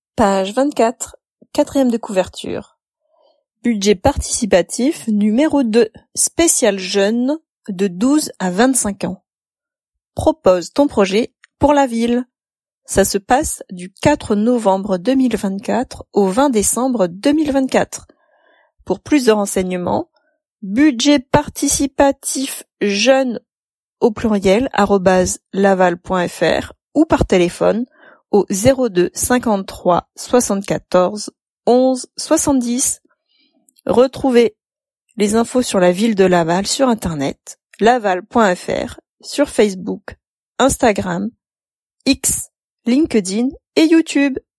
Page 24, quatrième de couverture. Budget participatif numéro 2, spécial jeunes de 12 à 25 ans. Propose ton projet pour la ville. Ça se passe du 4 novembre 2024 au 20 décembre 2024. Pour plus de renseignements, budget participatif jeunes au pluriel @laval.fr ou par téléphone au 02 53 74 11 70. Retrouvez les infos sur la ville de Laval sur internet, laval.fr, sur Facebook, Instagram, X, LinkedIn et YouTube.